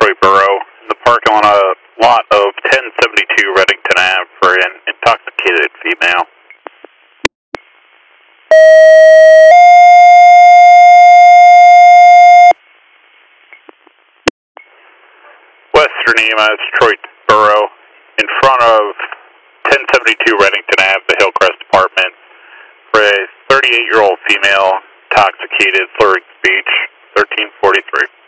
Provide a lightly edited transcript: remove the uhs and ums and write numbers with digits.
Detroit Borough, in the parking lot of 1072 Reddington Ave for an intoxicated female. Western EMS, Detroit Borough, in front of 1072 Reddington Ave, the Hillcrest Apartment, for a 38-year-old female, intoxicated, slurring speech, 1343.